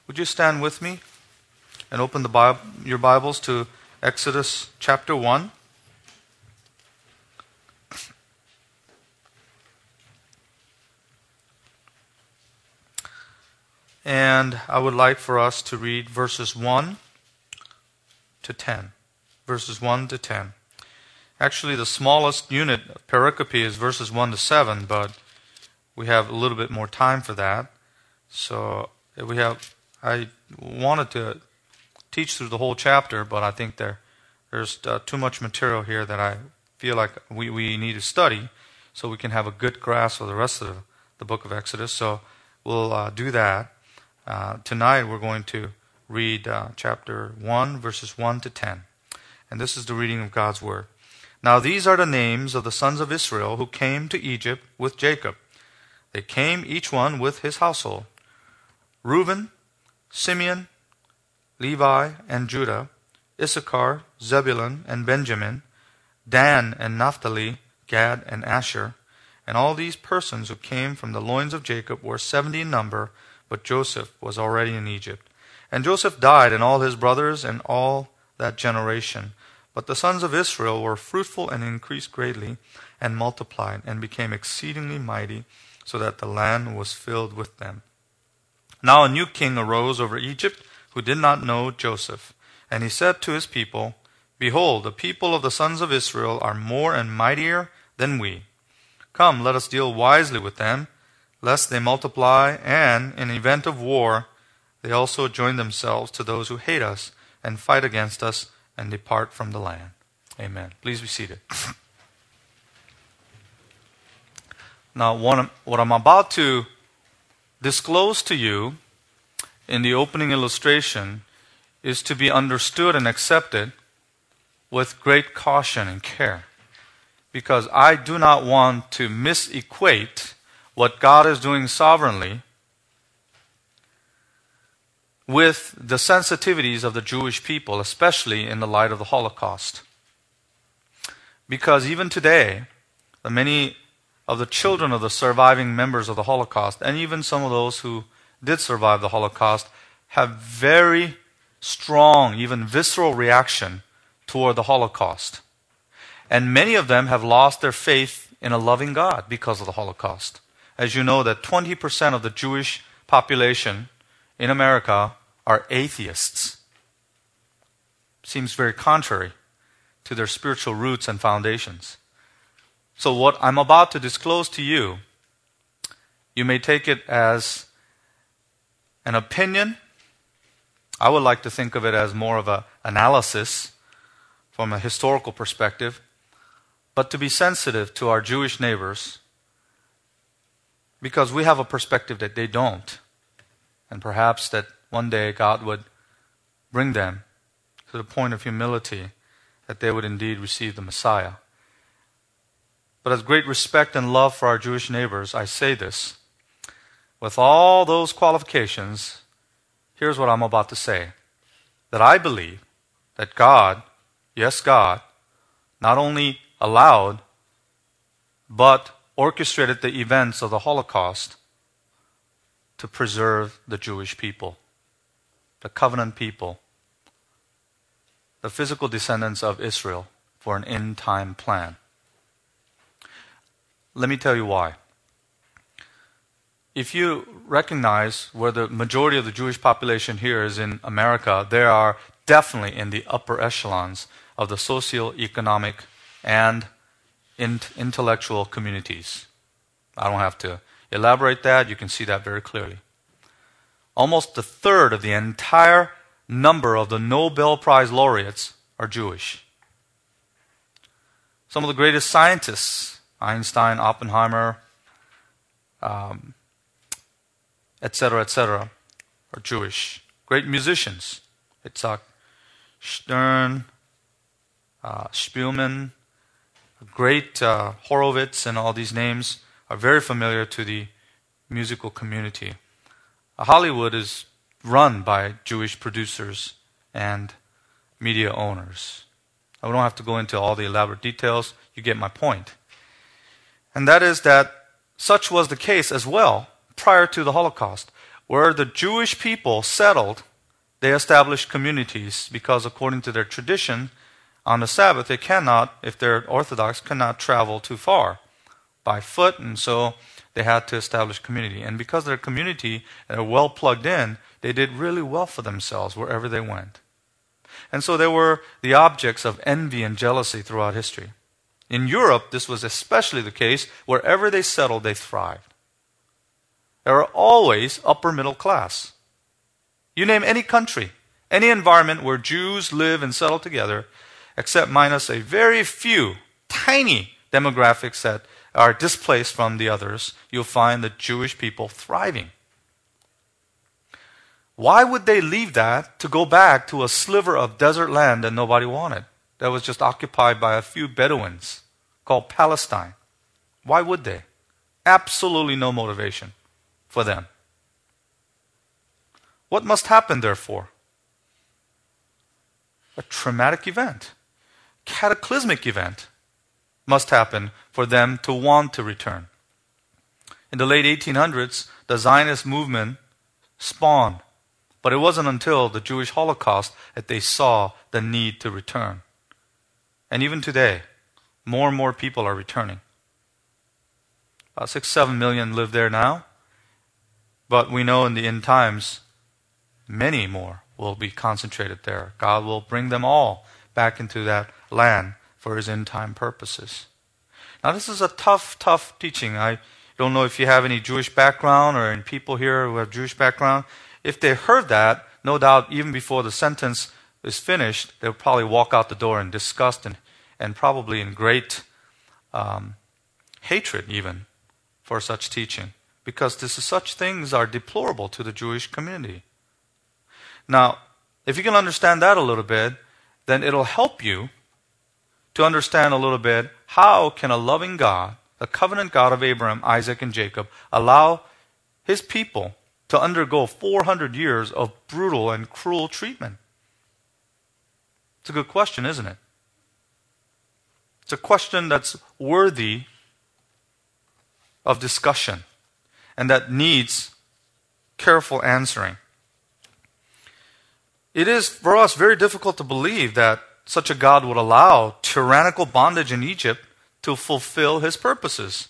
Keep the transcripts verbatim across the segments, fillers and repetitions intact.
Would you stand with me and open the Bible, your Bibles to Exodus chapter one? And I would like for us to read verses one to ten. Verses one to ten. Actually, the smallest unit of pericope is verses one to seven, but we have a little bit more time for that. So we have. I wanted to teach through the whole chapter, but I think there there's uh, too much material here that I feel like we, we need to study so we can have a good grasp of the rest of the, the book of Exodus. So we'll uh, do that. Uh, tonight we're going to read uh, chapter one, verses one to ten. And this is the reading of God's Word. Now these are the names of the sons of Israel who came to Egypt with Jacob. They came each one with his household. Reuben, Simeon, Levi, and Judah, Issachar, Zebulun, and Benjamin, Dan and Naphtali, Gad and Asher. And all these persons who came from the loins of Jacob were seventy in number, but Joseph was already in Egypt. And Joseph died, and all his brothers, and all that generation. But the sons of Israel were fruitful and increased greatly, and multiplied, and became exceedingly mighty, so that the land was filled with them. Now a new king arose over Egypt, who did not know Joseph. And he said to his people, Behold, the people of the sons of Israel are more and mightier than we. Come, let us deal wisely with them, lest they multiply, and, in event of war, they also join themselves to those who hate us, and fight against us, and depart from the land. Amen. Please be seated. Now, what I'm about to disclose to you in the opening illustration is to be understood and accepted with great caution and care, because I do not want to misequate what God is doing sovereignly with the sensitivities of the Jewish people, especially in the light of the Holocaust. Because even today, the many of the children of the surviving members of the Holocaust, and even some of those who did survive the Holocaust, have very strong, even visceral reaction toward the Holocaust. And many of them have lost their faith in a loving God because of the Holocaust. As you know, that twenty percent of the Jewish population in America are atheists. Seems very contrary to their spiritual roots and foundations. So what I'm about to disclose to you, you may take it as an opinion. I would like to think of it as more of an analysis from a historical perspective, but to be sensitive to our Jewish neighbors, because we have a perspective that they don't. And perhaps that one day God would bring them to the point of humility that they would indeed receive the Messiah. But as great respect and love for our Jewish neighbors, I say this. With all those qualifications, here's what I'm about to say. That I believe that God, yes God, not only allowed, but orchestrated the events of the Holocaust to preserve the Jewish people, the covenant people, the physical descendants of Israel for an end-time plan. Let me tell you why. If you recognize where the majority of the Jewish population here is in America, they are definitely in the upper echelons of the socio-economic and intellectual communities. I don't have to elaborate that. You can see that very clearly. Almost a third of the entire number of the Nobel Prize laureates are Jewish. Some of the greatest scientists, Einstein, Oppenheimer, um, et cetera, et cetera, are Jewish. Great musicians, Itzhak Stern, uh, Spielman, great uh, Horowitz, and all these names are very familiar to the musical community. Uh, Hollywood is run by Jewish producers and media owners. I don't have to go into all the elaborate details. You get my point. And that is that such was the case as well prior to the Holocaust. where the Jewish people settled, they established communities because according to their tradition, on the Sabbath, they cannot, if they're Orthodox, cannot travel too far by foot, and so they had to establish community. And because their community are well plugged in, they did really well for themselves wherever they went. And so they were the objects of envy and jealousy throughout history. In Europe, this was especially the case. Wherever they settled, they thrived. They were always upper middle class. You name any country, any environment where Jews live and settle together, except minus a very few, tiny demographics that are displaced from the others, you'll find the Jewish people thriving. Why would they leave that to go back to a sliver of desert land that nobody wanted, that was just occupied by a few Bedouins called Palestine? Why would they? Absolutely no motivation for them. What must happen, therefore? A traumatic event, cataclysmic event must happen for them to want to return. In the late eighteen hundreds, the Zionist movement spawned, but it wasn't until the Jewish Holocaust that they saw the need to return. And even today, more and more people are returning. About six, seven million live there now, but we know in the end times, many more will be concentrated there. God will bring them all back into that land for His end-time purposes. Now this is a tough, tough teaching. I don't know if you have any Jewish background or any people here who have Jewish background. If they heard that, no doubt even before the sentence is finished, they'll probably walk out the door in disgust and, and probably in great um, hatred even for such teaching. Because this is, such things are deplorable to the Jewish community. Now, if you can understand that a little bit, then it'll help you to understand a little bit how can a loving God, the covenant God of Abraham, Isaac, and Jacob, allow His people to undergo four hundred years of brutal and cruel treatment? It's a good question, isn't it? It's a question that's worthy of discussion and that needs careful answering. It is, for us, very difficult to believe that such a God would allow tyrannical bondage in Egypt to fulfill His purposes.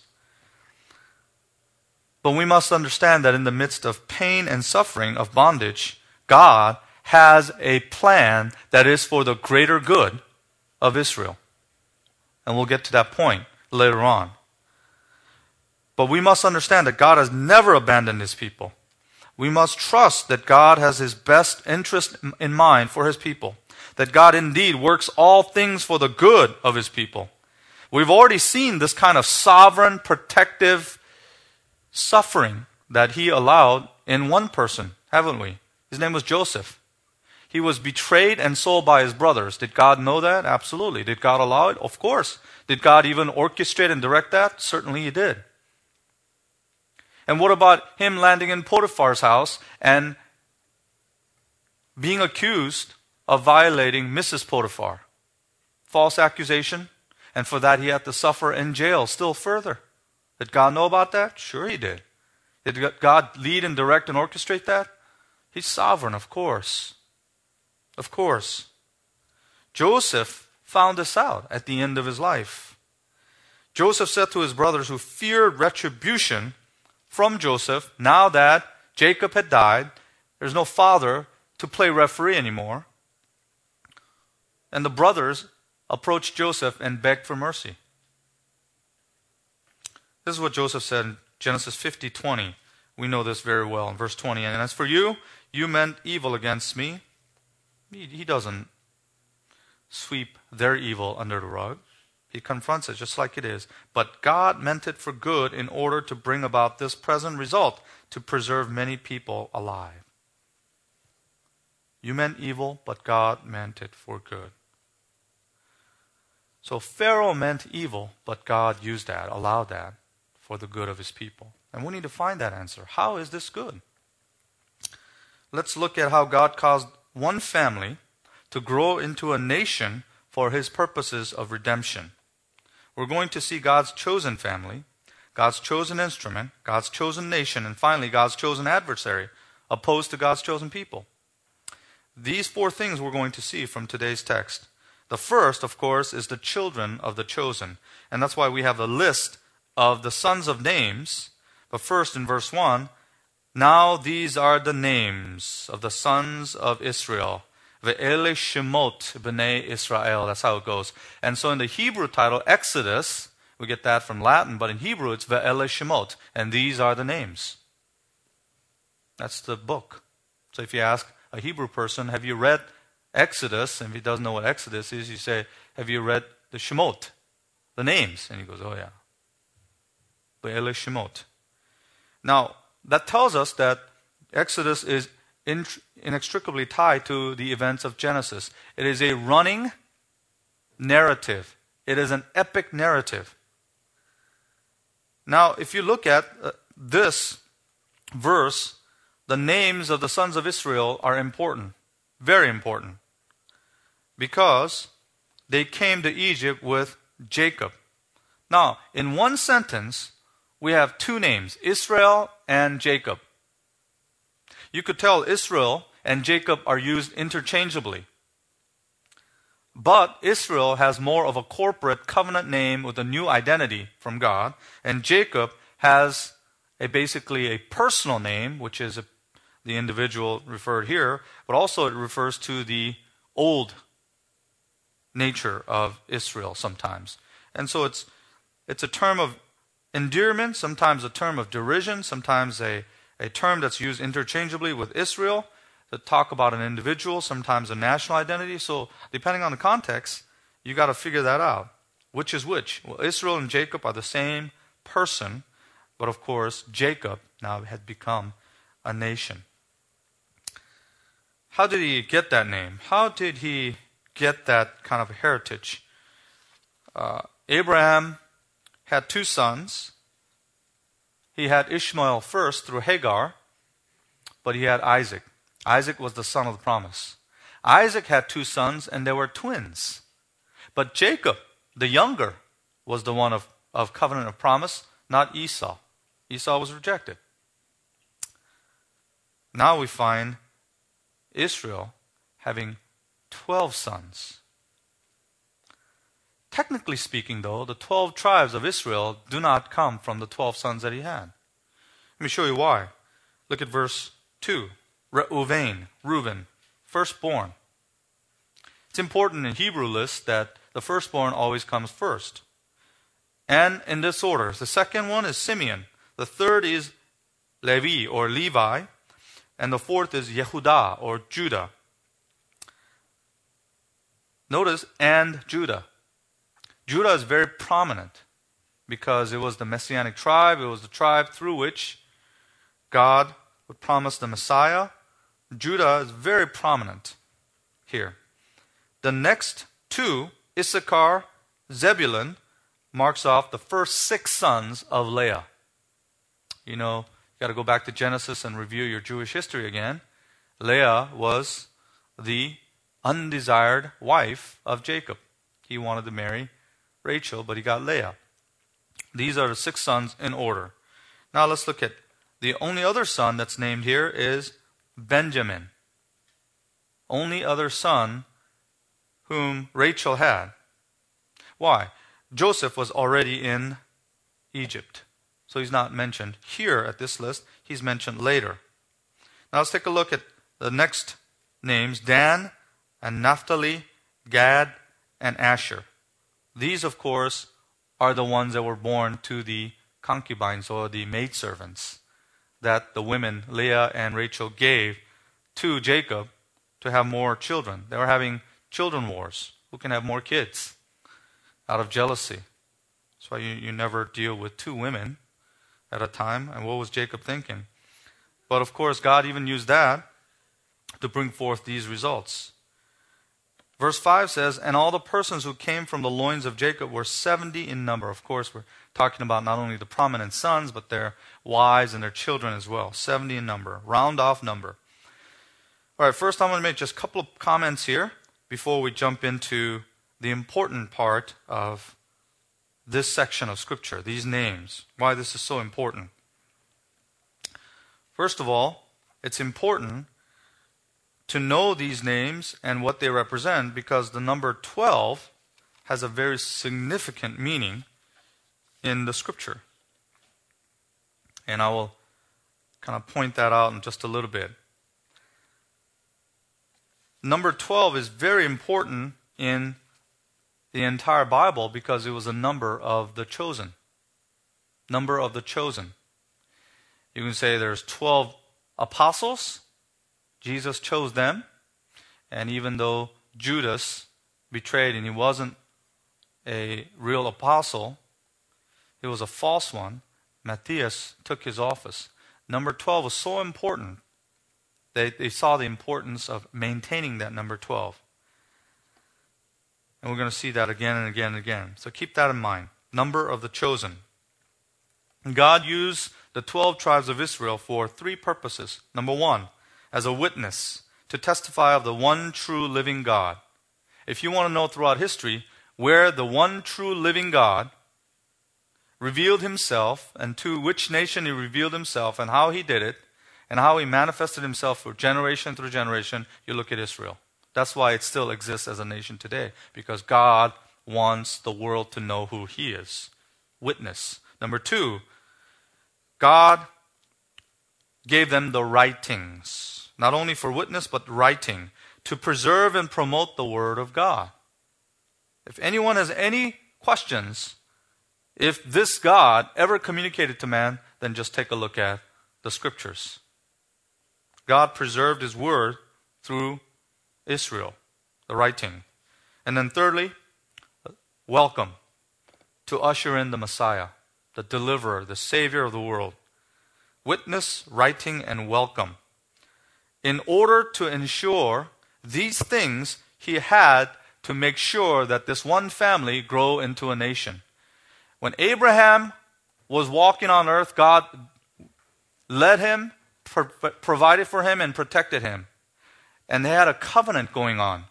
But we must understand that in the midst of pain and suffering of bondage, God has a plan that is for the greater good of Israel. And we'll get to that point later on. But we must understand that God has never abandoned His people. We must trust that God has His best interest in mind for His people. That God indeed works all things for the good of His people. We've already seen this kind of sovereign, protective suffering that He allowed in one person, haven't we? His name was Joseph. He was betrayed and sold by his brothers. Did God know that? Absolutely. Did God allow it? Of course. Did God even orchestrate and direct that? Certainly He did. And what about him landing in Potiphar's house and being accused of violating Missus Potiphar? False accusation. And for that he had to suffer in jail still further. Did God know about that? Sure He did. Did God lead and direct and orchestrate that? He's sovereign, of course. Of course. Joseph found this out at the end of his life. Joseph said to his brothers who feared retribution from Joseph, now that Jacob had died, there's no father to play referee anymore. And the brothers approached Joseph and begged for mercy. This is what Joseph said in Genesis fifty twenty. We know this very well in verse twenty. And as for you, you meant evil against me. He, he doesn't sweep their evil under the rug. He confronts it just like it is. But God meant it for good in order to bring about this present result, to preserve many people alive. You meant evil, but God meant it for good. So Pharaoh meant evil, but God used that, allowed that for the good of His people. And we need to find that answer. How is this good? Let's look at how God caused one family to grow into a nation for His purposes of redemption. We're going to see God's chosen family, God's chosen instrument, God's chosen nation, and finally God's chosen adversary opposed to God's chosen people. These four things we're going to see from today's text. The first, of course, is the children of the chosen. And that's why we have the list of the sons of names. But first, in verse one, now these are the names of the sons of Israel. Ve'ele shemot b'nei Israel. That's how it goes. And so in the Hebrew title, Exodus, we get that from Latin, but in Hebrew it's Ve'ele shemot. And these are the names. That's the book. So if you ask a Hebrew person, have you read Exodus? And if he doesn't know what Exodus is, you say, have you read the Shemot? The names. And he goes, oh yeah. Ve'ele shemot. Now, that tells us that Exodus is in, inextricably tied to the events of Genesis. It is a running narrative. It is an epic narrative. Now, if you look at uh, this verse, the names of the sons of Israel are important. Very important. Because they came to Egypt with Jacob. Now, in one sentence, we have two names, Israel and Jacob. You could tell Israel and Jacob are used interchangeably. But Israel has more of a corporate covenant name with a new identity from God. And Jacob has a basically a personal name, which is a, the individual referred here, but also it refers to the old nature of Israel sometimes. And so it's it's a term of endearment, sometimes a term of derision, sometimes a, a term that's used interchangeably with Israel to talk about an individual, sometimes a national identity. So depending on the context, you got to figure that out. Which is which? Well, Israel and Jacob are the same person, but of course, Jacob now had become a nation. How did he get that name? How did he get that kind of heritage? Uh, Abraham had two sons. He had Ishmael first through Hagar, but he had Isaac. Isaac was the son of the promise. Isaac had two sons, and they were twins. But Jacob, the younger, was the one of, of covenant of promise, not Esau. Esau was rejected. Now we find Israel having twelve sons. Technically speaking, though, the twelve tribes of Israel do not come from the twelve sons that he had. Let me show you why. Look at verse two. Reuven, Reuben, firstborn. It's important in Hebrew lists that the firstborn always comes first. And in this order. The second one is Simeon. The third is Levi or Levi. And the fourth is Yehudah or Judah. Notice, and Judah. Judah is very prominent because it was the Messianic tribe. It was the tribe through which God would promise the Messiah. Judah is very prominent here. The next two, Issachar, Zebulun, marks off the first six sons of Leah. You know, you got to go back to Genesis and review your Jewish history again. Leah was the undesired wife of Jacob. He wanted to marry Rachel, but he got Leah. These are the six sons in order. Now let's look at the only other son that's named here is Benjamin. Only other son whom Rachel had. Why? Joseph was already in Egypt. So he's not mentioned here at this list. He's mentioned later. Now let's take a look at the next names. Dan and Naphtali, Gad, and Asher. These, of course, are the ones that were born to the concubines or the maidservants that the women, Leah and Rachel, gave to Jacob to have more children. They were having children wars. Who can have more kids? Out of jealousy. That's why you, you never deal with two women at a time. And what was Jacob thinking? But of course, God even used that to bring forth these results. Verse five says, and all the persons who came from the loins of Jacob were seventy in number. Of course, we're talking about not only the prominent sons, but their wives and their children as well. seventy in number. Round off number. All right, first I'm going to make just a couple of comments here before we jump into the important part of this section of Scripture, these names, why this is so important. First of all, it's important to know these names and what they represent, because the number twelve has a very significant meaning in the scripture. And I will kind of point that out in just a little bit. Number twelve is very important in the entire Bible because it was a number of the chosen. Number of the chosen. You can say there's twelve apostles. Jesus chose them. And even though Judas betrayed and he wasn't a real apostle, he was a false one, Matthias took his office. Number twelve was so important. They, they saw the importance of maintaining that number twelve. And we're going to see that again and again and again. So keep that in mind. Number of the chosen. God used the twelve tribes of Israel for three purposes. Number one, as a witness, to testify of the one true living God. If you want to know throughout history where the one true living God revealed himself and to which nation he revealed himself and how he did it and how he manifested himself for generation through generation, you look at Israel. That's why it still exists as a nation today, because God wants the world to know who he is. Witness. Number two, God gave them the writings, not only for witness, but writing, to preserve and promote the word of God. If anyone has any questions, if this God ever communicated to man, then just take a look at the scriptures. God preserved his word through Israel, the writing. And then thirdly, welcome, to usher in the Messiah, the deliverer, the Savior of the world. Witness, writing, and welcome. In order to ensure these things, he had to make sure that this one family grow into a nation. When Abraham was walking on earth, God led him, pro- provided for him, and protected him. And they had a covenant going on.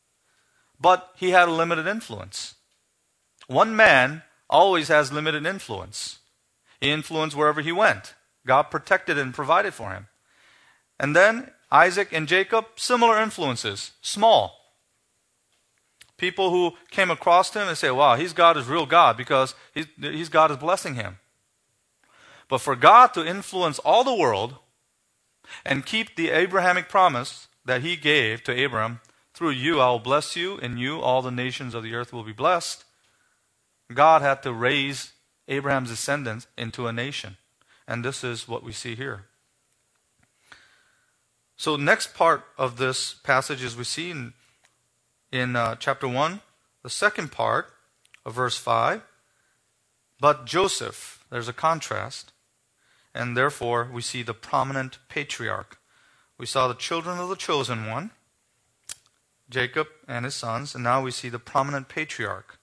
But he had a limited influence. One man always has limited influence. He influenced wherever he went. God protected and provided for him. And then Isaac and Jacob, similar influences, small. People who came across him and say, wow, he's God is real God because he's, he's God is blessing him. But for God to influence all the world and keep the Abrahamic promise that he gave to Abraham, through you I will bless you, in you all the nations of the earth will be blessed, God had to raise Abraham's descendants into a nation. And this is what we see here. So next part of this passage is we see in, in uh, chapter one, the second part of verse five. But Joseph, there's a contrast, and therefore we see the prominent patriarch. We saw the children of the chosen one, Jacob and his sons, and now we see the prominent patriarch.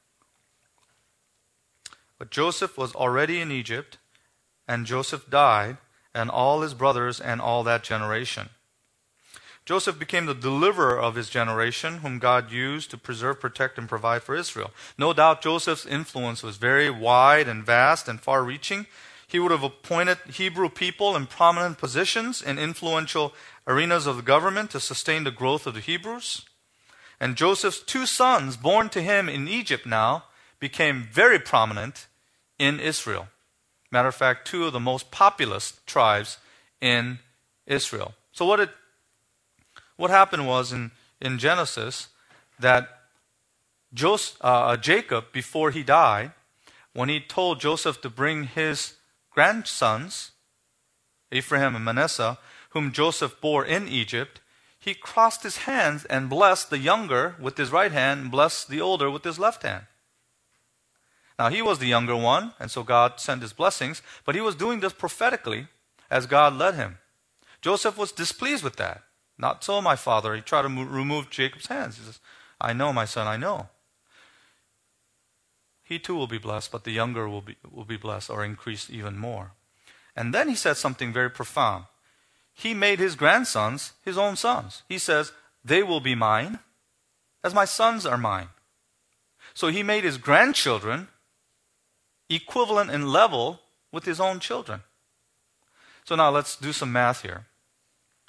But Joseph was already in Egypt, and Joseph died, and all his brothers and all that generation. Joseph became the deliverer of his generation, whom God used to preserve, protect, and provide for Israel. No doubt Joseph's influence was very wide and vast and far-reaching. He would have appointed Hebrew people in prominent positions in influential arenas of the government to sustain the growth of the Hebrews. And Joseph's two sons, born to him in Egypt now, became very prominent in Israel. Matter of fact, two of the most populous tribes in Israel. So what it, what happened was in, in Genesis that Joseph, uh, Jacob, before he died, when he told Joseph to bring his grandsons, Ephraim and Manasseh, whom Joseph bore in Egypt, he crossed his hands and blessed the younger with his right hand and blessed the older with his left hand. Now he was the younger one, and so God sent his blessings, but he was doing this prophetically as God led him. Joseph was displeased with that. Not so, my father. He tried to mo- remove Jacob's hands. He says, I know, my son, I know. He too will be blessed, but the younger will be, will be blessed or increased even more. And then he said something very profound. He made his grandsons his own sons. He says, they will be mine as my sons are mine. So he made his grandchildren equivalent in level with his own children. So now let's do some math here.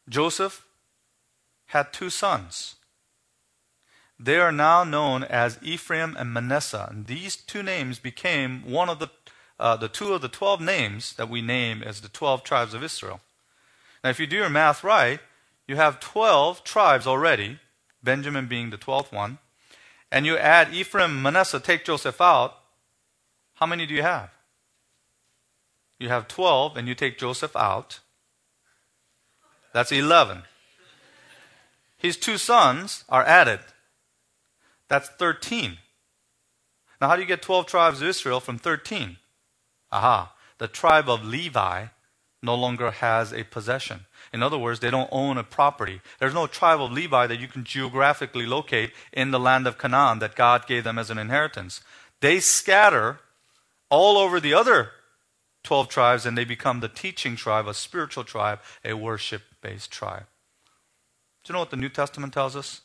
Joseph had two sons. They are now known as Ephraim and Manasseh. And these two names became one of the, uh, the two of the twelve names that we name as the twelve tribes of Israel. Now, if you do your math right, you have twelve tribes already, Benjamin being the twelfth one. And you add Ephraim and Manasseh, take Joseph out. How many do you have? You have twelve, and you take Joseph out. That's eleven. His two sons are added. That's thirteen. Now, how do you get twelve tribes of Israel from thirteen? Aha. The tribe of Levi no longer has a possession. In other words, they don't own a property. There's no tribe of Levi that you can geographically locate in the land of Canaan that God gave them as an inheritance. They scatter all over the other twelve tribes, and they become the teaching tribe, a spiritual tribe, a worship-based tribe. Do you know what the New Testament tells us?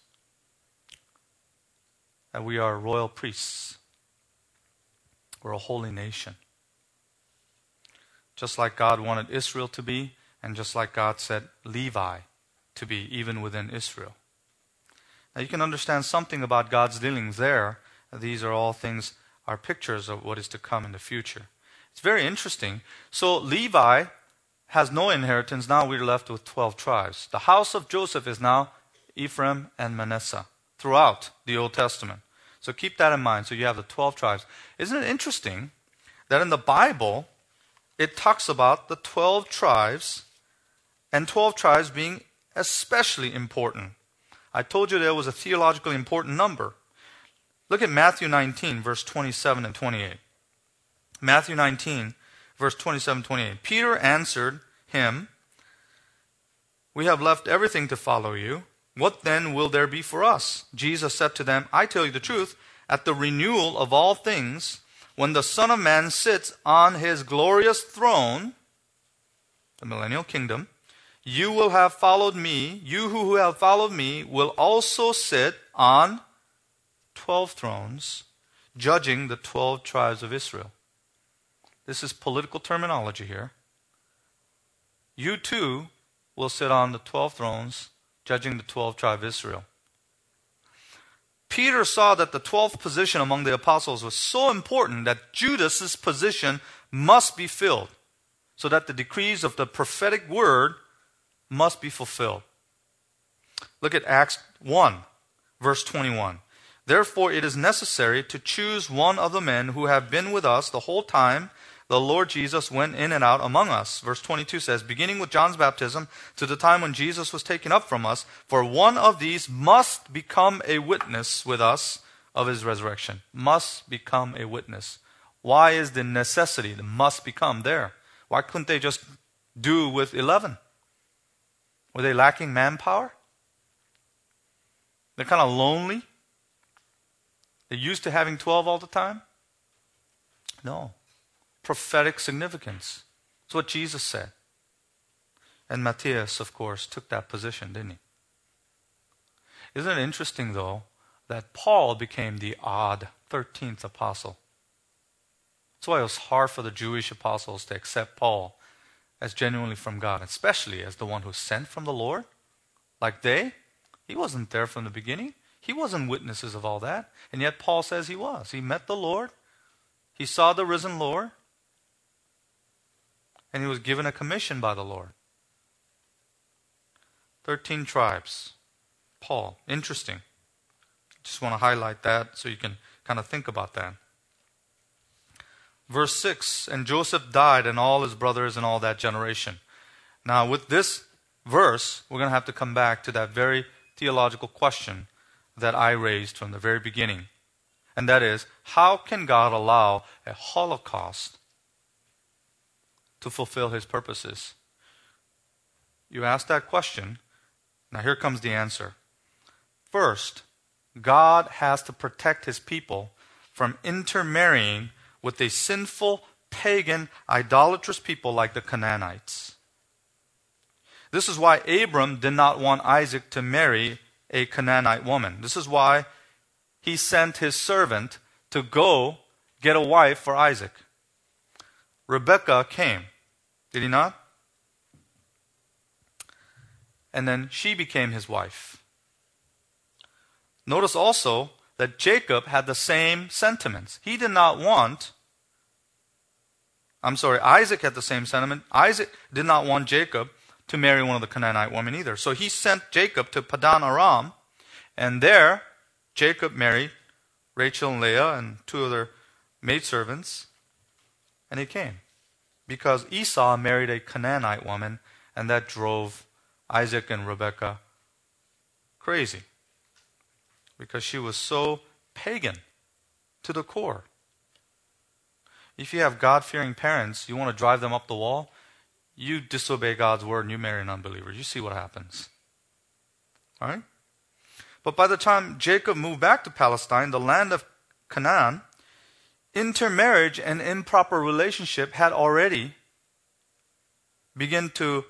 That we are royal priests. We're a holy nation. Just like God wanted Israel to be, and just like God said Levi to be, even within Israel. Now you can understand something about God's dealings there. These are all things, are pictures of what is to come in the future. It's very interesting. So Levi has no inheritance. Now we're left with twelve tribes. The house of Joseph is now Ephraim and Manasseh throughout the Old Testament. So keep that in mind. So you have the twelve tribes. Isn't it interesting that in the Bible, it talks about the twelve tribes, and twelve tribes being especially important. I told you there was a theologically important number. Look at Matthew nineteen, verse twenty-seven and twenty-eight. Matthew nineteen, verse twenty-seven, twenty-eight. Peter answered him, "We have left everything to follow you. What then will there be for us?" Jesus said to them, "I tell you the truth, at the renewal of all things, when the Son of Man sits on his glorious throne," the millennial kingdom, "you will have followed me. You who have followed me will also sit on twelve thrones, judging the twelve tribes of Israel." This is political terminology here. You too will sit on the twelve thrones, judging the twelve tribes of Israel. Peter saw that the twelfth position among the apostles was so important that Judas's position must be filled, so that the decrees of the prophetic word must be fulfilled. Look at Acts one, verse twenty-one. "Therefore it is necessary to choose one of the men who have been with us the whole time the Lord Jesus went in and out among us." Verse twenty-two says, "Beginning with John's baptism to the time when Jesus was taken up from us, for one of these must become a witness with us of his resurrection." Must become a witness. Why is the necessity, the must become there? Why couldn't they just do with eleven? Were they lacking manpower? They're kind of lonely? They're used to having twelve all the time? No. Prophetic significance. That's what Jesus said. And Matthias, of course, took that position, didn't he? Isn't it interesting, though, that Paul became the odd thirteenth apostle? That's why it was hard for the Jewish apostles to accept Paul as genuinely from God, especially as the one who sent from the Lord. Like they, he wasn't there from the beginning. He wasn't witnesses of all that. And yet Paul says he was. He met the Lord. He saw the risen Lord. And he was given a commission by the Lord. Thirteen tribes. Paul. Interesting. Just want to highlight that so you can kind of think about that. Verse six, "And Joseph died and all his brothers and all that generation." Now with this verse, we're going to have to come back to that very theological question that I raised from the very beginning. And that is, how can God allow a Holocaust to fulfill his purposes? You ask that question. Now here comes the answer. First, God has to protect his people from intermarrying with a sinful, pagan, idolatrous people like the Canaanites. This is why Abram did not want Isaac to marry a Canaanite woman. This is why he sent his servant to go get a wife for Isaac. Rebekah came. Did he not? and then she became his wife. Notice also that Jacob had the same sentiments. He did not want, I'm sorry, Isaac had the same sentiment. Isaac did not want Jacob to marry one of the Canaanite women either. So he sent Jacob to Padan Aram, and there Jacob married Rachel and Leah and two other maidservants, and he came. Because Esau married a Canaanite woman, and that drove Isaac and Rebekah crazy. Because she was so pagan to the core. If you have God-fearing parents, you want to drive them up the wall, you disobey God's word and you marry an unbeliever. You see what happens. All right? But by the time Jacob moved back to Palestine, the land of Canaan, intermarriage and improper relationship had already begun to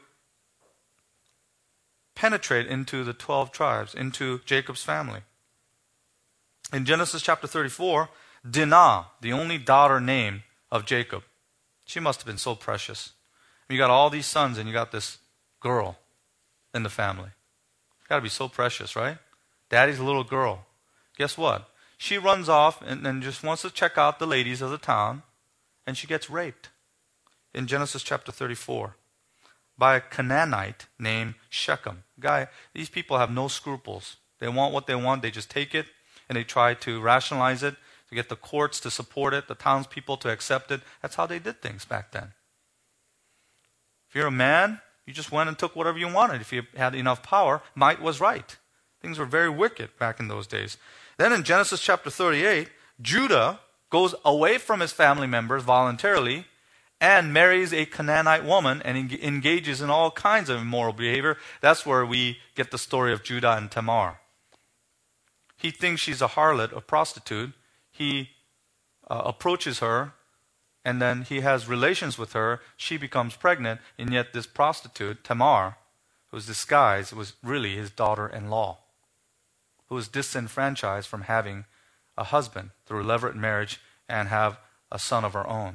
penetrate into the twelve tribes, into Jacob's family. In Genesis chapter thirty-four, Dinah, the only daughter named of Jacob, she must have been so precious. You got all these sons and you got this girl in the family. Got to be so precious, right? Daddy's a little girl. Guess what? She runs off and, and just wants to check out the ladies of the town, and she gets raped in Genesis chapter thirty-four by a Canaanite named Shechem. Guy, these people have no scruples. They want what they want. They just take it, and they try to rationalize it, to get the courts to support it, the townspeople to accept it. That's how they did things back then. If you're a man, you just went and took whatever you wanted. If you had enough power, might was right. Things were very wicked back in those days. Then in Genesis chapter thirty-eight, Judah goes away from his family members voluntarily and marries a Canaanite woman and engages in all kinds of immoral behavior. That's where we get the story of Judah and Tamar. He thinks she's a harlot, a prostitute. He uh, approaches her, and then he has relations with her. She becomes pregnant, and yet this prostitute, Tamar, who was disguised, was really his daughter-in-law, who was disenfranchised from having a husband through levirate marriage and have a son of her own.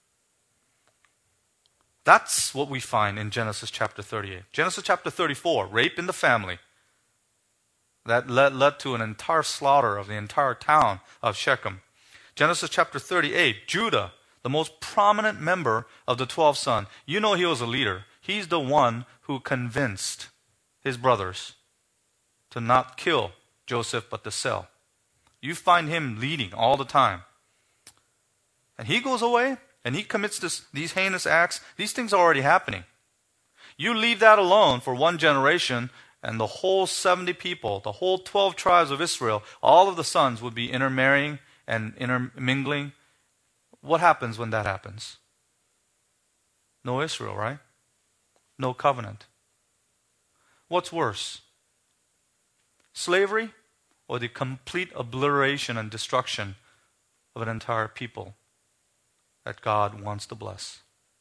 That's what we find in Genesis chapter thirty-eight. Genesis chapter thirty-four, rape in the family. That led, led to an entire slaughter of the entire town of Shechem. Genesis chapter thirty-eight, Judah, the most prominent member of the twelve sons. You know he was a leader. He's the one who convinced his brothers to not kill Joseph but to sell. You find him leading all the time. And he goes away and he commits this, these heinous acts. These things are already happening. You leave that alone for one generation, and the whole seventy people, the whole twelve tribes of Israel, all of the sons would be intermarrying and intermingling. What happens when that happens? No Israel, right? No covenant. What's worse? Slavery or the complete obliteration and destruction of an entire people that God wants to bless?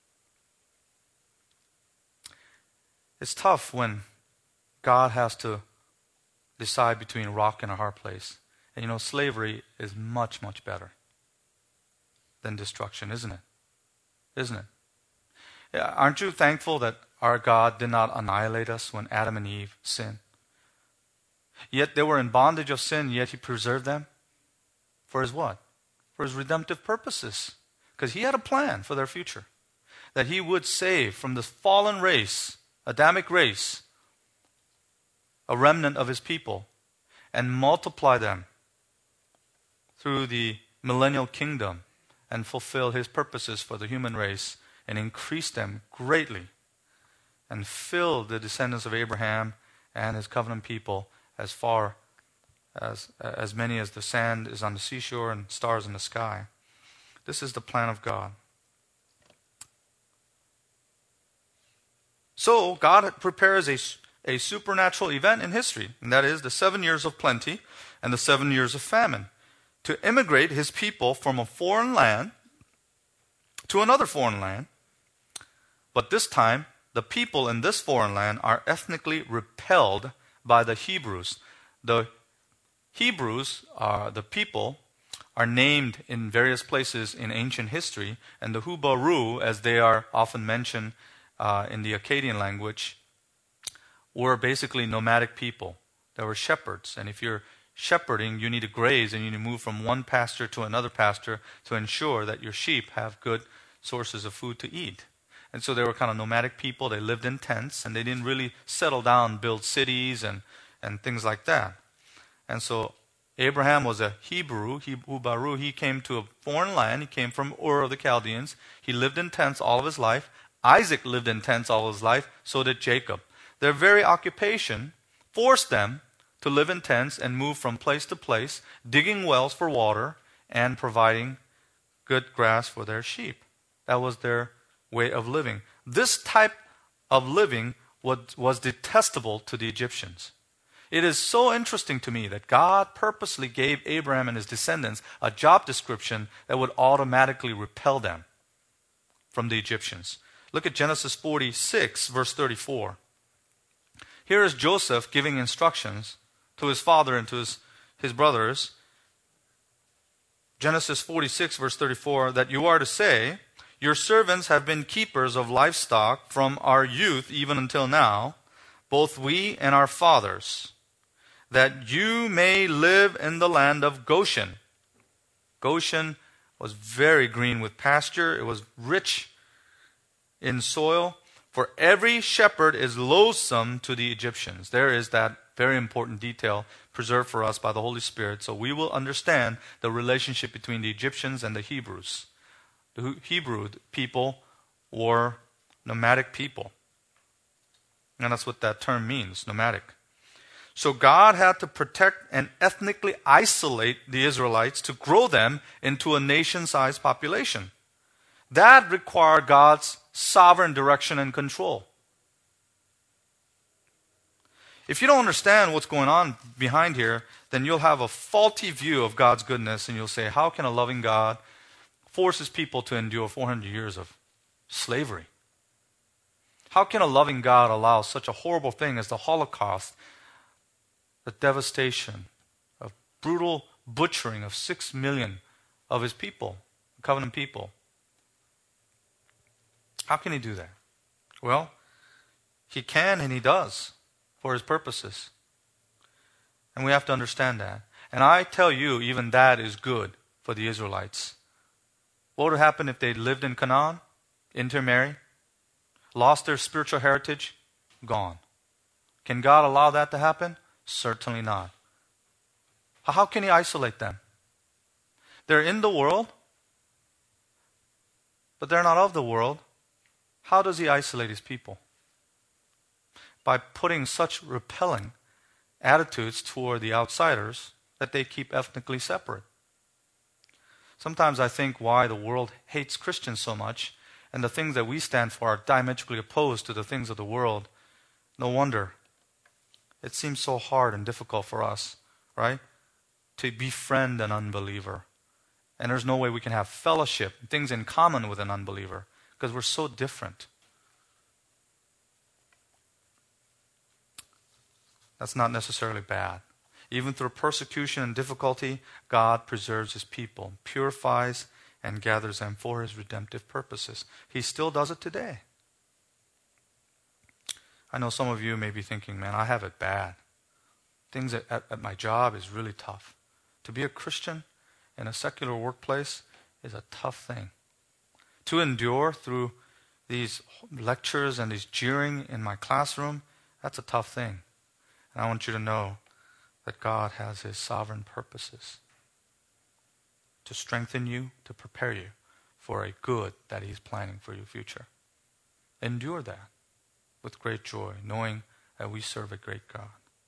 It's tough when God has to decide between a rock and a hard place. And you know, slavery is much, much better than destruction, isn't it? Isn't it? Aren't you thankful that our God did not annihilate us when Adam and Eve sinned? Yet they were in bondage of sin, yet He preserved them. For His what? For His redemptive purposes. Because He had a plan for their future. That He would save from this fallen race, Adamic race, a remnant of His people, and multiply them through the millennial kingdom and fulfill His purposes for the human race and increase them greatly and fill the descendants of Abraham and his covenant people as far as as many as the sand is on the seashore and stars in the sky. This is the plan of God. So God prepares a, a supernatural event in history, and that is the seven years of plenty and the seven years of famine, to immigrate His people from a foreign land to another foreign land. But this time, the people in this foreign land are ethnically repelled by the Hebrews. The Hebrews, are the people, are named in various places in ancient history, and the Hubaru, as they are often mentioned uh, in the Akkadian language, were basically nomadic people. They were shepherds. And if you're shepherding, you need to graze and you need to move from one pasture to another pasture to ensure that your sheep have good sources of food to eat. And so they were kind of nomadic people. They lived in tents and they didn't really settle down, build cities and, and things like that. And so Abraham was a Hebrew, Hubaru. He came to a foreign land. He came from Ur of the Chaldeans. He lived in tents all of his life. Isaac lived in tents all of his life. So did Jacob. Their very occupation forced them to live in tents and move from place to place, digging wells for water and providing good grass for their sheep. That was their way of living. This type of living was, was detestable to the Egyptians. It is so interesting to me that God purposely gave Abraham and his descendants a job description that would automatically repel them from the Egyptians. Look at Genesis forty-six, verse thirty-four. Here is Joseph giving instructions to his father and to his, his brothers. Genesis forty-six, verse thirty-four, that you are to say, your servants have been keepers of livestock from our youth even until now, both we and our fathers, that you may live in the land of Goshen. Goshen was very green with pasture. It was rich in soil. For every shepherd is loathsome to the Egyptians. There is that very important detail preserved for us by the Holy Spirit, so we will understand the relationship between the Egyptians and the Hebrews. The Hebrew people were nomadic people. And that's what that term means, nomadic. So God had to protect and ethnically isolate the Israelites to grow them into a nation-sized population. That required God's sovereign direction and control. If you don't understand what's going on behind here, then you'll have a faulty view of God's goodness, and you'll say, how can a loving God force his people to endure four hundred years of slavery? How can a loving God allow such a horrible thing as the Holocaust, the devastation of brutal butchering of six million of his people, covenant people? How can he do that? Well, he can and he does for his purposes. And we have to understand that. And I tell you, even that is good for the Israelites. What would happen if they lived in Canaan, intermarried, lost their spiritual heritage? Gone. Can God allow that to happen? Certainly not. How can he isolate them? They're in the world, but they're not of the world. How does he isolate his people? By putting such repelling attitudes toward the outsiders that they keep ethnically separate. Sometimes I think why the world hates Christians so much, and the things that we stand for are diametrically opposed to the things of the world. No wonder. It seems so hard and difficult for us, right? To befriend an unbeliever. And there's no way we can have fellowship, things in common with an unbeliever, because we're so different. That's not necessarily bad. Even through persecution and difficulty, God preserves his people, purifies and gathers them for his redemptive purposes. He still does it today. I know some of you may be thinking, man, I have it bad. Things at, at, at my job is really tough. To be a Christian in a secular workplace is a tough thing. To endure through these lectures and these jeering in my classroom, that's a tough thing. And I want you to know that God has his sovereign purposes to strengthen you, to prepare you for a good that he's planning for your future. Endure that with great joy, knowing that we serve a great God.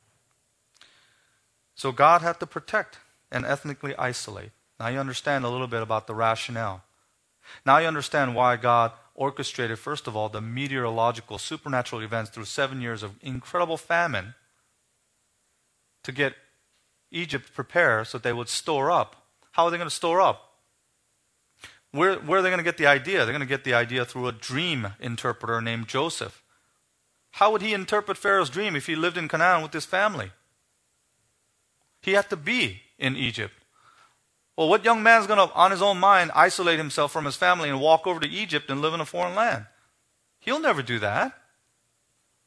So God had to protect and ethnically isolate. Now you understand a little bit about the rationale. Now you understand why God orchestrated, first of all, the meteorological, supernatural events through seven years of incredible famine to get Egypt prepared so they would store up. How are they going to store up? Where, where are they going to get the idea? They're going to get the idea through a dream interpreter named Joseph. How would he interpret Pharaoh's dream if he lived in Canaan with his family? He had to be in Egypt. Well, what young man's going to, on his own mind, isolate himself from his family and walk over to Egypt and live in a foreign land? He'll never do that.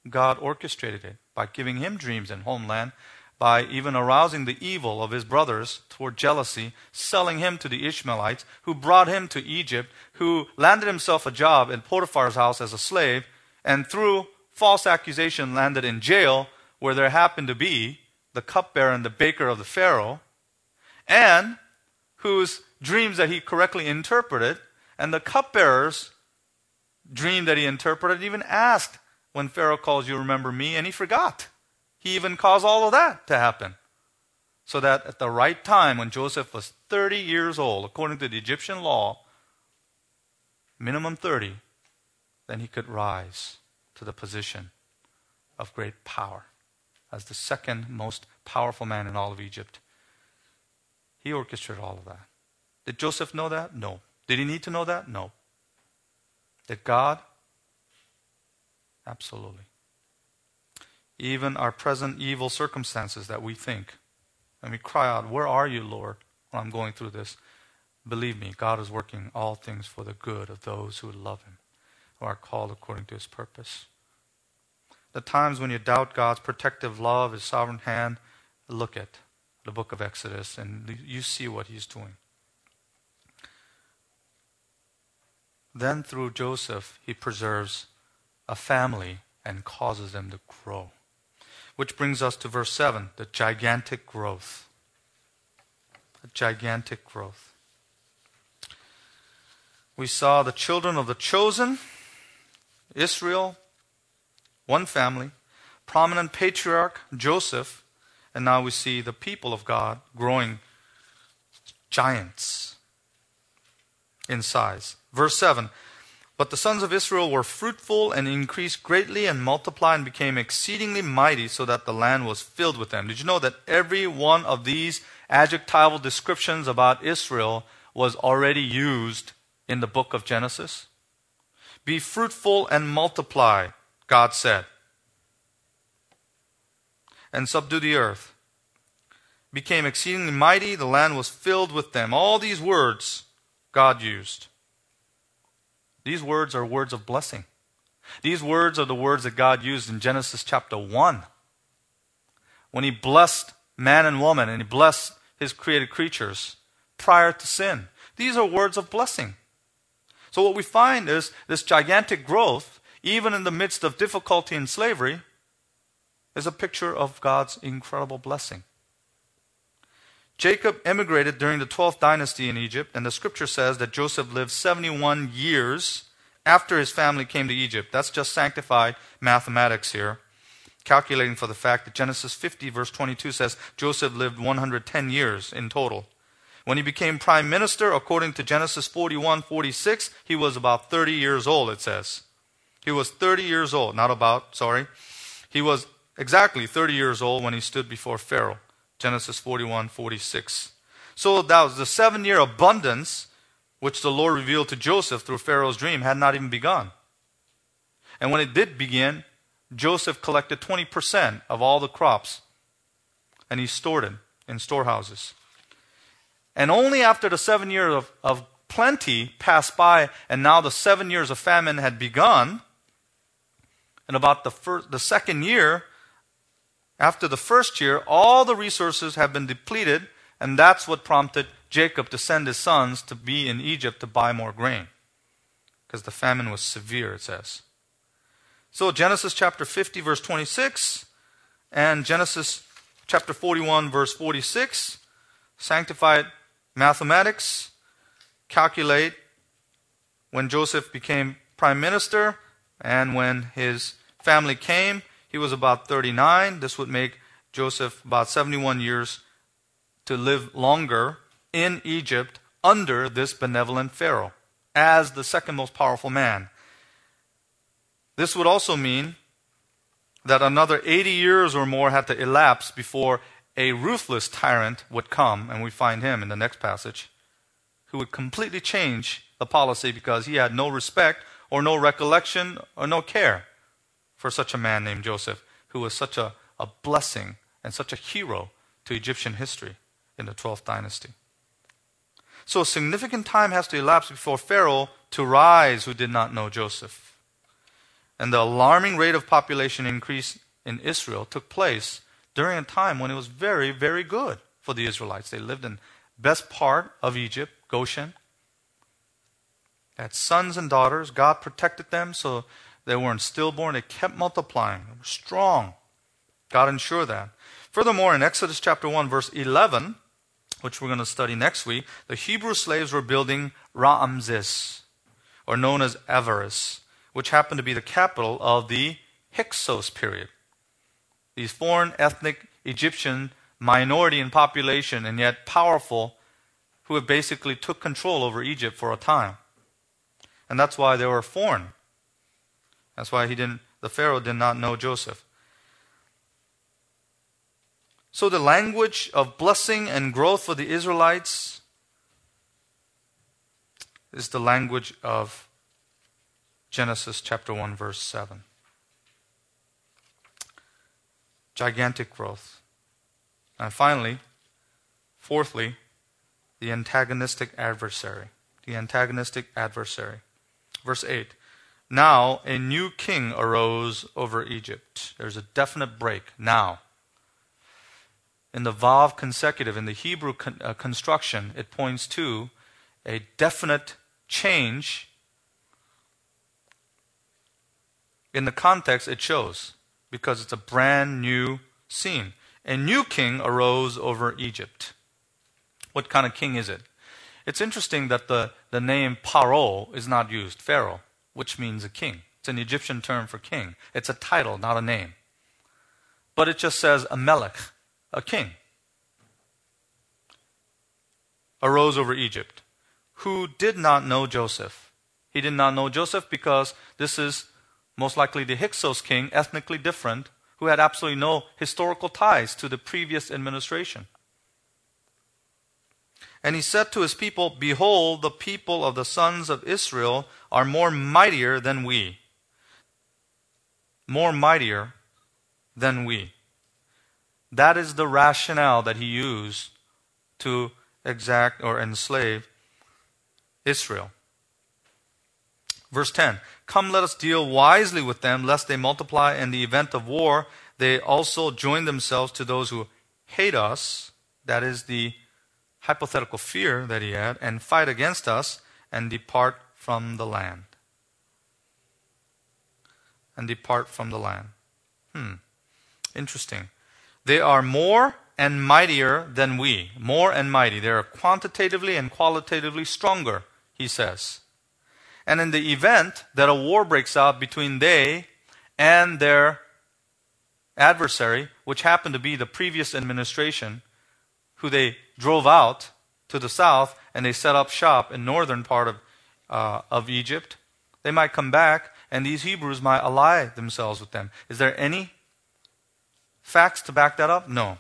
God orchestrated it by giving him dreams in homeland, by even arousing the evil of his brothers toward jealousy, selling him to the Ishmaelites, who brought him to Egypt, who landed himself a job in Potiphar's house as a slave, and through false accusation landed in jail, where there happened to be the cupbearer and the baker of the Pharaoh, and whose dreams that he correctly interpreted, and the cupbearer's dream that he interpreted even asked, when Pharaoh calls you, remember me, and he forgot. He even caused all of that to happen. So that at the right time, when Joseph was thirty years old, according to the Egyptian law, minimum thirty, then he could rise to the position of great power as the second most powerful man in all of Egypt. He orchestrated all of that. Did Joseph know that? No. Did he need to know that? No. Did God? Absolutely. Even our present evil circumstances that we think, and we cry out, where are you, Lord, when I'm going through this? Believe me, God is working all things for the good of those who love him, who are called according to his purpose. The times when you doubt God's protective love, his sovereign hand, look at the book of Exodus and you see what he's doing. Then through Joseph, he preserves a family and causes them to grow. Which brings us to verse seven, the gigantic growth. The gigantic growth. We saw the children of the chosen, Israel, one family, prominent patriarch, Joseph, and now we see the people of God growing giants in size. Verse seven, but the sons of Israel were fruitful and increased greatly and multiplied and became exceedingly mighty, so that the land was filled with them. Did you know that every one of these adjectival descriptions about Israel was already used in the book of Genesis? Be fruitful and multiply, God said, and subdue the earth. Became exceedingly mighty, the land was filled with them. All these words God used. These words are words of blessing. These words are the words that God used in Genesis chapter one. When he blessed man and woman and he blessed his created creatures prior to sin. These are words of blessing. So what we find is this gigantic growth, even in the midst of difficulty and slavery, is a picture of God's incredible blessing. Jacob emigrated during the twelfth dynasty in Egypt, and the scripture says that Joseph lived seventy-one years after his family came to Egypt. That's just sanctified mathematics here, calculating for the fact that Genesis fifty verse twenty-two says Joseph lived one hundred ten years in total. When he became prime minister, according to Genesis forty-one forty-six, he was about thirty years old, it says. He was thirty years old, not about, sorry. He was exactly thirty years old when he stood before Pharaoh. Genesis forty-one forty-six. So that was the seven-year abundance which the Lord revealed to Joseph through Pharaoh's dream had not even begun. And when it did begin, Joseph collected twenty percent of all the crops and he stored it in storehouses. And only after the seven years of, of plenty passed by and now the seven years of famine had begun, and about the first, the second year, after the first year, all the resources have been depleted, and that's what prompted Jacob to send his sons to be in Egypt to buy more grain. Because the famine was severe, it says. So Genesis chapter fifty, verse twenty-six, and Genesis chapter forty-one, verse forty-six, sanctified mathematics, calculate when Joseph became prime minister, and when his family came, he was about thirty-nine. This would make Joseph about seventy-one years to live longer in Egypt under this benevolent Pharaoh as the second most powerful man. This would also mean that another eighty years or more had to elapse before a ruthless tyrant would come, and we find him in the next passage, who would completely change the policy because he had no respect or no recollection or no care for such a man named Joseph, who was such a, a blessing and such a hero to Egyptian history in the twelfth dynasty. So a significant time has to elapse before Pharaoh to rise who did not know Joseph. And the alarming rate of population increase in Israel took place during a time when it was very, very good for the Israelites. They lived in best part of Egypt, Goshen. They had sons and daughters. God protected them so they weren't stillborn. They kept multiplying. They were strong. God ensured that. Furthermore, in Exodus chapter one, verse eleven, which we're going to study next week, the Hebrew slaves were building Ramses, or known as Avaris, which happened to be the capital of the Hyksos period. These foreign ethnic Egyptian minority in population and yet powerful, who had basically took control over Egypt for a time. And that's why they were foreign. That's why he didn't, the Pharaoh did not know Joseph. So the language of blessing and growth for the Israelites is the language of Genesis chapter one, verse seven. Gigantic growth. And finally, fourthly, the antagonistic adversary. The antagonistic adversary. Verse eight. Now a new king arose over Egypt. There's a definite break. Now. In the Vav consecutive, in the Hebrew con- uh, construction, it points to a definite change. In the context, it shows, because it's a brand new scene. A new king arose over Egypt. What kind of king is it? It's interesting that the, the name Paro is not used, Pharaoh, which means a king. It's an Egyptian term for king. It's a title, not a name. But it just says a melech, a king, arose over Egypt, who did not know Joseph. He did not know Joseph because this is most likely the Hyksos king, ethnically different, who had absolutely no historical ties to the previous administration. And he said to his people, "Behold, the people of the sons of Israel are more mightier than we." More mightier than we. That is the rationale that he used to exact or enslave Israel. Verse ten, "Come, let us deal wisely with them, lest they multiply. In the event of war, they also join themselves to those who hate us." That is the hypothetical fear that he had, "and fight against us, and depart from the land." And depart from the land. Hmm. Interesting. They are more and mightier than we. More and mighty. They are quantitatively and qualitatively stronger, he says. And in the event that a war breaks out between they and their adversary, which happened to be the previous administration, who they drove out to the south and they set up shop in northern part of, uh, of Egypt, they might come back and these Hebrews might ally themselves with them. Is there any facts to back that up? No.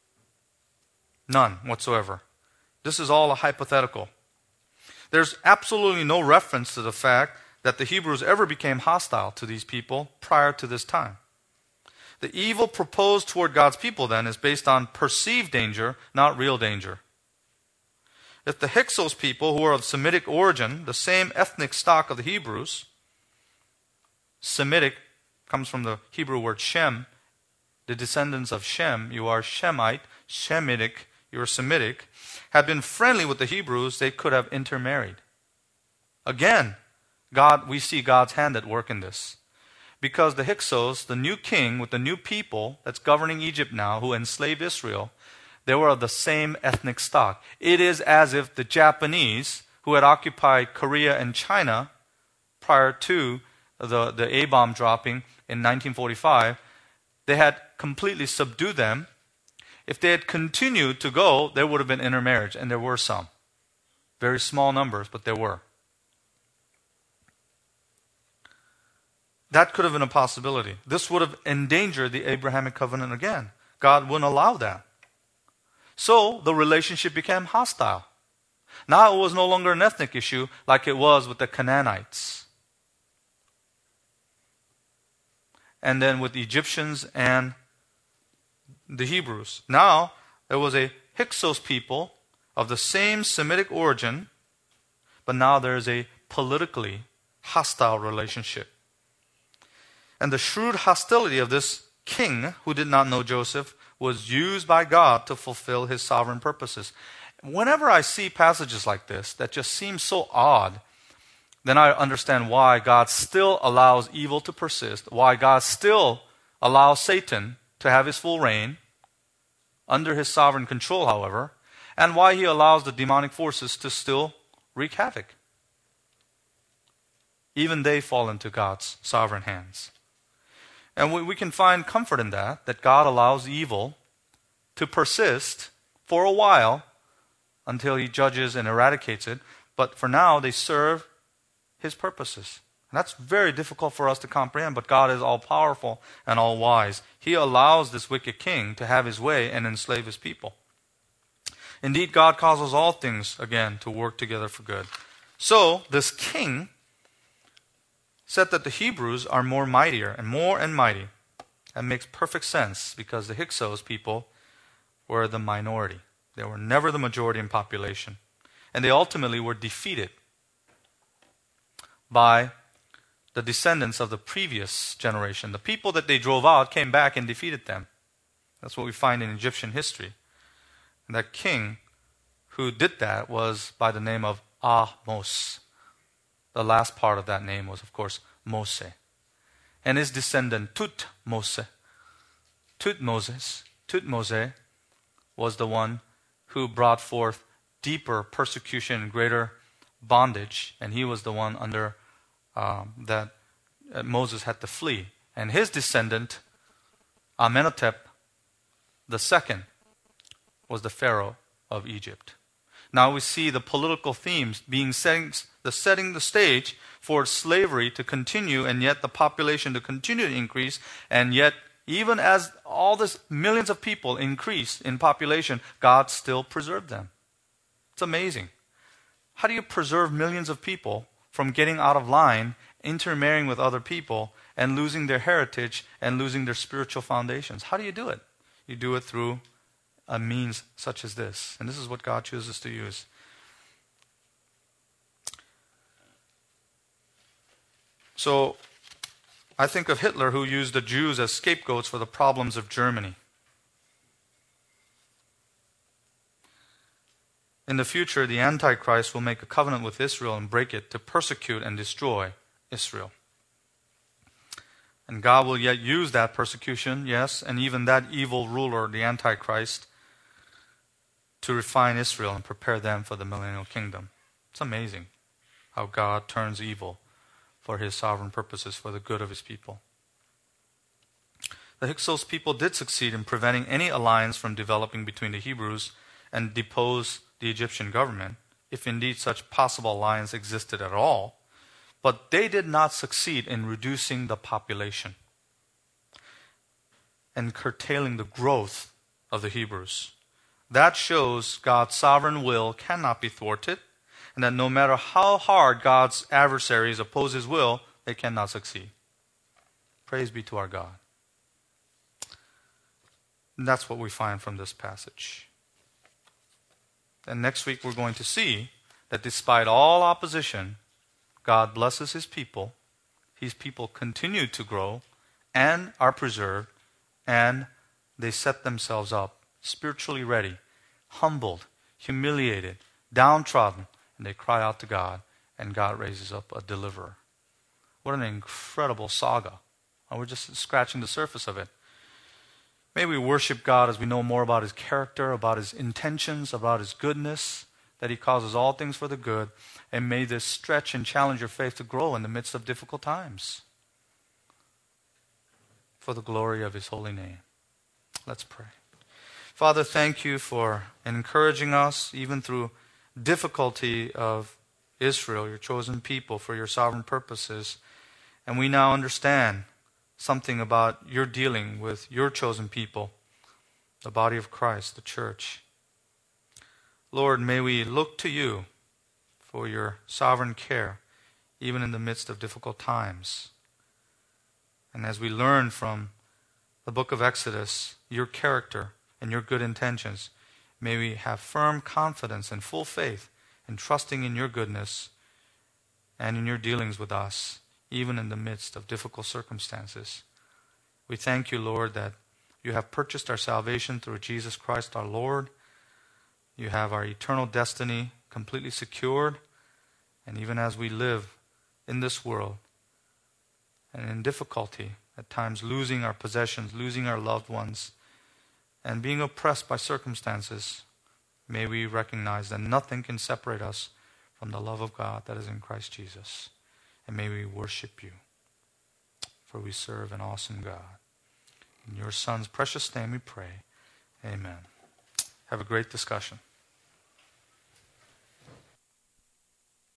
None whatsoever. This is all a hypothetical. There's absolutely no reference to the fact that the Hebrews ever became hostile to these people prior to this time. The evil proposed toward God's people then is based on perceived danger, not real danger. If the Hyksos people, who are of Semitic origin, the same ethnic stock of the Hebrews, Semitic comes from the Hebrew word Shem, the descendants of Shem, you are Shemite, Shemitic, you are Semitic, had been friendly with the Hebrews, they could have intermarried. Again, God, we see God's hand at work in this. Because the Hyksos, the new king with the new people that's governing Egypt now, who enslaved Israel, they were of the same ethnic stock. It is as if the Japanese, who had occupied Korea and China prior to the, the A-bomb dropping in nineteen forty-five, they had completely subdued them. If they had continued to go, there would have been intermarriage, and there were some. Very small numbers, but there were. That could have been a possibility. This would have endangered the Abrahamic covenant again. God wouldn't allow that. So the relationship became hostile. Now it was no longer an ethnic issue like it was with the Canaanites. And then with the Egyptians and the Hebrews. Now there was a Hyksos people of the same Semitic origin, but now there is a politically hostile relationship. And the shrewd hostility of this king who did not know Joseph was used by God to fulfill his sovereign purposes. Whenever I see passages like this that just seem so odd, then I understand why God still allows evil to persist, why God still allows Satan to have his full reign, under his sovereign control, however, and why he allows the demonic forces to still wreak havoc. Even they fall into God's sovereign hands. And we, we can find comfort in that, that God allows evil to persist for a while until he judges and eradicates it. But for now, they serve his purposes. And that's very difficult for us to comprehend, but God is all-powerful and all-wise. He allows this wicked king to have his way and enslave his people. Indeed, God causes all things, again, to work together for good. So, this king said that the Hebrews are more mightier and more and mighty. That makes perfect sense because the Hyksos people were the minority. They were never the majority in population. And they ultimately were defeated by the descendants of the previous generation. The people that they drove out came back and defeated them. That's what we find in Egyptian history. And that king who did that was by the name of Ahmose. The last part of that name was, of course, Mose. And his descendant, Tutmose. Tutmoses. Tutmose was the one who brought forth deeper persecution and greater bondage. And he was the one under um, that uh, Moses had to flee. And his descendant, Amenhotep the second, was the Pharaoh of Egypt. Now we see the political themes being setting the setting the stage for slavery to continue, and yet the population to continue to increase, and yet even as all this millions of people increase in population, God still preserved them. It's amazing. How do you preserve millions of people from getting out of line, intermarrying with other people, and losing their heritage and losing their spiritual foundations? How do you do it? You do it through a means such as this. And this is what God chooses to use. So, I think of Hitler, who used the Jews as scapegoats for the problems of Germany. In the future, the Antichrist will make a covenant with Israel and break it to persecute and destroy Israel. And God will yet use that persecution, yes, and even that evil ruler, the Antichrist, to refine Israel and prepare them for the millennial kingdom. It's amazing how God turns evil for his sovereign purposes for the good of his people. The Hyksos people did succeed in preventing any alliance from developing between the Hebrews and depose the Egyptian government, if indeed such possible alliance existed at all. But they did not succeed in reducing the population and curtailing the growth of the Hebrews. That shows God's sovereign will cannot be thwarted, and that no matter how hard God's adversaries oppose his will, they cannot succeed. Praise be to our God. And that's what we find from this passage. And next week we're going to see that despite all opposition, God blesses his people. His people continue to grow and are preserved, and they set themselves up spiritually ready, humbled, humiliated, downtrodden, and they cry out to God, and God raises up a deliverer. What an incredible saga. And we're just scratching the surface of it. May we worship God as we know more about his character, about his intentions, about his goodness, that he causes all things for the good, and may this stretch and challenge your faith to grow in the midst of difficult times, for the glory of his holy name. Let's pray. Father, thank you for encouraging us, even through difficulty of Israel, your chosen people, for your sovereign purposes. And we now understand something about your dealing with your chosen people, the body of Christ, the church. Lord, may we look to you for your sovereign care, even in the midst of difficult times. And as we learn from the book of Exodus, your character and your good intentions, may we have firm confidence and full faith in trusting in your goodness and in your dealings with us, even in the midst of difficult circumstances. We thank you, Lord, that you have purchased our salvation through Jesus Christ our Lord. You have our eternal destiny completely secured. And even as we live in this world and in difficulty, at times losing our possessions, losing our loved ones, and being oppressed by circumstances, may we recognize that nothing can separate us from the love of God that is in Christ Jesus. And may we worship you, for we serve an awesome God. In your Son's precious name we pray. Amen. Have a great discussion.